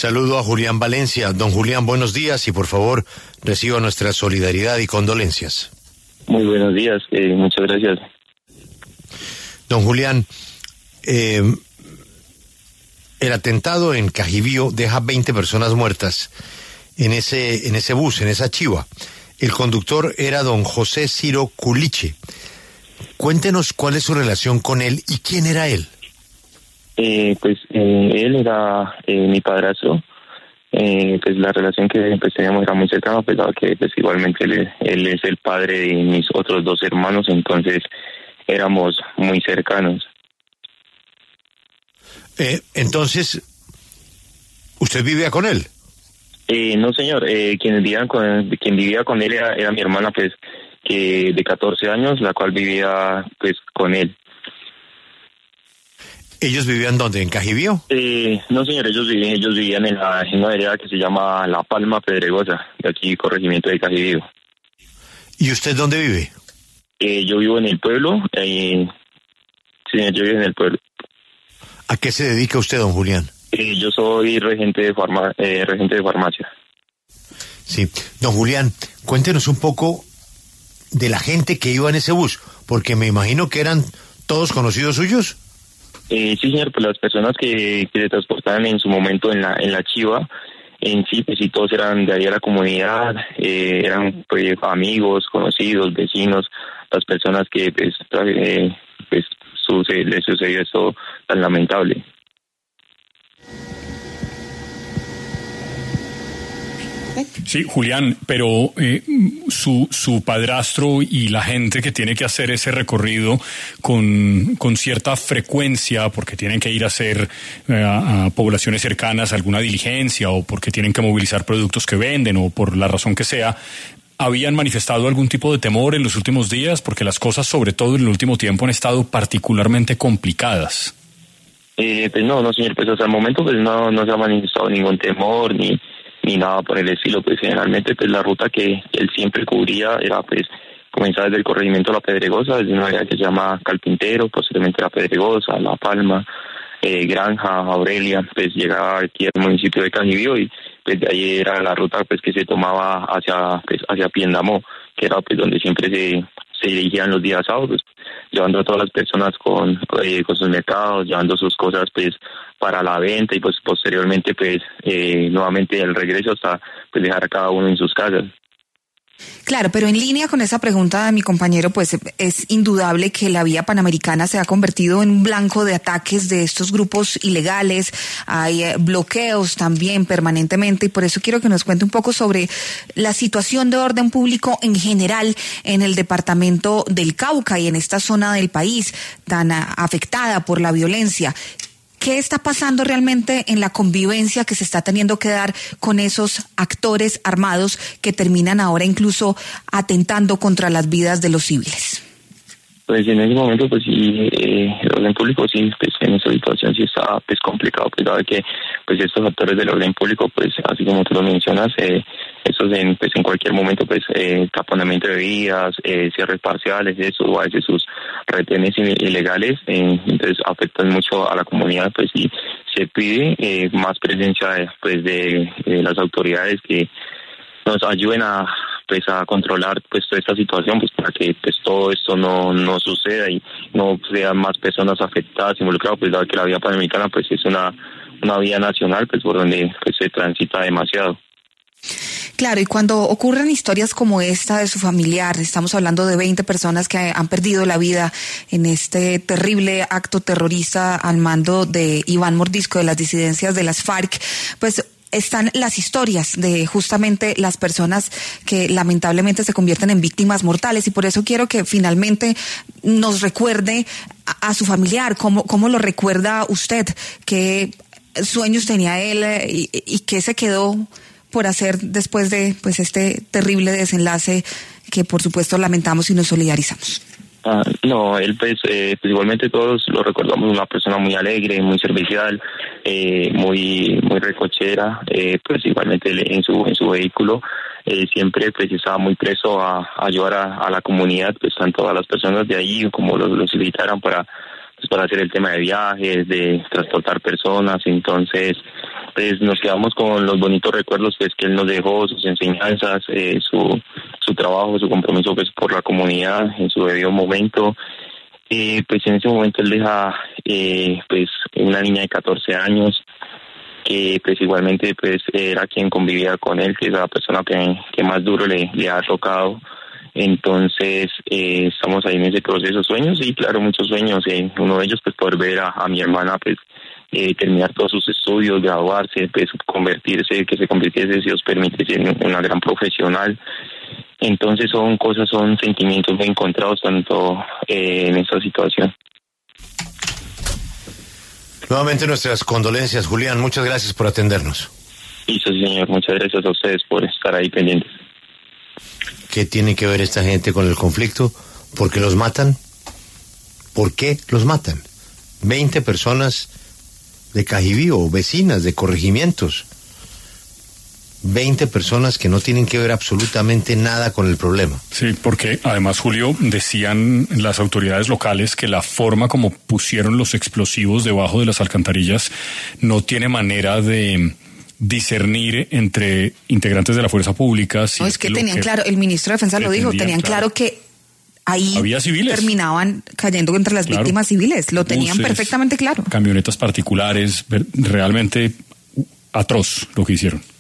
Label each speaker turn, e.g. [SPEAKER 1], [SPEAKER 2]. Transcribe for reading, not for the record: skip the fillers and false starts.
[SPEAKER 1] Saludo a Julián Valencia. Don Julián, buenos días y por favor reciba nuestra solidaridad y condolencias.
[SPEAKER 2] Muy buenos días, muchas gracias.
[SPEAKER 1] Don Julián, el atentado en Cajibío deja 20 personas muertas en ese bus, en esa chiva. El conductor era don José Ciro Culiche. Cuéntenos cuál es su relación con él y quién era él.
[SPEAKER 2] Él era mi padrastro. Pues la relación que teníamos era muy cercana, pues dado que pues igualmente él es el padre de mis otros dos hermanos, entonces éramos muy cercanos.
[SPEAKER 1] Entonces, ¿usted vivía con él?
[SPEAKER 2] No, señor. Quien vivía con él era mi hermana, pues, que de 14 años, la cual vivía, pues, con él.
[SPEAKER 1] ¿Ellos vivían dónde? ¿En Cajibío?
[SPEAKER 2] No, señor. Ellos vivían en una vereda que se llama La Palma Pedregosa, de aquí, corregimiento de Cajibío.
[SPEAKER 1] ¿Y usted dónde vive?
[SPEAKER 2] Yo vivo en el pueblo. Sí, yo vivo en el pueblo.
[SPEAKER 1] ¿A qué se dedica usted, don Julián?
[SPEAKER 2] Yo soy regente de farmacia.
[SPEAKER 1] Sí. Don Julián, cuéntenos un poco de la gente que iba en ese bus, porque me imagino que eran todos conocidos suyos.
[SPEAKER 2] Sí, señor, pues las personas que se transportaban en su momento en la chiva, en sí, pues sí, todos eran de ahí a la comunidad, eran pues amigos, conocidos, vecinos, las personas que les sucedió esto tan lamentable.
[SPEAKER 3] Sí, Julián, pero su padrastro y la gente que tiene que hacer ese recorrido con cierta frecuencia, porque tienen que ir a hacer a poblaciones cercanas alguna diligencia o porque tienen que movilizar productos que venden o por la razón que sea, ¿habían manifestado algún tipo de temor en los últimos días? Porque las cosas, sobre todo en el último tiempo, han estado particularmente complicadas.
[SPEAKER 2] Pues no, señor, pues hasta el momento pues no se ha manifestado ningún temor ni nada por el estilo. Pues generalmente pues la ruta que él siempre cubría era pues comenzar desde el corregimiento de La Pedregosa, desde una área que se llama Calpintero, posteriormente La Pedregosa, La Palma, Granja, Aurelia, pues llegaba aquí al municipio de Cajibío y pues de ahí era la ruta pues que se tomaba hacia Piendamó, que era pues donde siempre se dirigían los días sábados, llevando a todas las personas con sus mercados, llevando sus cosas pues para la venta y pues posteriormente pues nuevamente el regreso hasta pues dejar a cada uno en sus casas.
[SPEAKER 4] Claro, pero en línea con esa pregunta de mi compañero, pues es indudable que la vía panamericana se ha convertido en un blanco de ataques de estos grupos ilegales, hay bloqueos también permanentemente y por eso quiero que nos cuente un poco sobre la situación de orden público en general en el departamento del Cauca y en esta zona del país tan afectada por la violencia. ¿Qué está pasando realmente en la convivencia que se está teniendo que dar con esos actores armados que terminan ahora incluso atentando contra las vidas de los civiles?
[SPEAKER 2] Pues en ese momento, pues sí, el orden público sí, pues en esa situación sí está pues complicado, pues dado que pues estos actores del orden público, pues así como tú lo mencionas, estos en cualquier momento, pues taponamiento de vías, cierres parciales, eso, o a veces sus retenes ilegales, entonces afectan mucho a la comunidad, pues y se pide más presencia de las autoridades que nos ayuden a controlar pues toda esta situación, pues para que pues todo esto no suceda y no sean más personas afectadas, involucradas, pues dado que la vía panamericana pues es una vía nacional pues por donde pues se transita demasiado.
[SPEAKER 4] Claro, y cuando ocurren historias como esta de su familiar, estamos hablando de 20 personas que han perdido la vida en este terrible acto terrorista al mando de Iván Mordisco, de las disidencias de las FARC, pues están las historias de justamente las personas que lamentablemente se convierten en víctimas mortales y por eso quiero que finalmente nos recuerde a su familiar, cómo lo recuerda usted, qué sueños tenía él y qué se quedó por hacer después de pues este terrible desenlace que por supuesto lamentamos y nos solidarizamos.
[SPEAKER 2] No, él pues igualmente todos lo recordamos una persona muy alegre, muy servicial, muy recochera, pues igualmente en su vehículo siempre pues estaba muy preso a ayudar a la comunidad, pues tanto a las personas de ahí como los invitaran para pues para hacer el tema de viajes, de transportar personas. Entonces pues nos quedamos con los bonitos recuerdos pues que él nos dejó, sus enseñanzas, su trabajo, su compromiso pues por la comunidad en su debido momento. Pues en ese momento él deja pues una niña de 14 años que pues igualmente pues era quien convivía con él, que es la persona que más duro le ha tocado. Entonces estamos ahí en ese proceso de sueños, y claro, muchos sueños, uno de ellos pues poder ver a mi hermana pues terminar todos sus estudios, graduarse, pues convertirse, que se convirtiese, si Dios permite, en una gran profesional. Entonces son sentimientos muy encontrados tanto en esta situación.
[SPEAKER 1] Nuevamente nuestras condolencias, Julián, muchas gracias por atendernos.
[SPEAKER 2] Sí, señor, muchas gracias a ustedes por estar ahí pendientes.
[SPEAKER 1] ¿Qué tiene que ver esta gente con el conflicto? ¿Por qué los matan? ¿Por qué los matan? 20 personas de Cajibío, vecinas de corregimientos. 20 personas que no tienen que ver absolutamente nada con el problema.
[SPEAKER 3] Sí, porque además, Julio, decían las autoridades locales que la forma como pusieron los explosivos debajo de las alcantarillas no tiene manera de discernir entre integrantes de la fuerza pública.
[SPEAKER 4] No, es que tenían claro, el ministro de Defensa lo dijo, tenían claro que ahí terminaban cayendo entre las víctimas civiles, lo tenían perfectamente claro.
[SPEAKER 3] Camionetas particulares, realmente atroz lo que hicieron.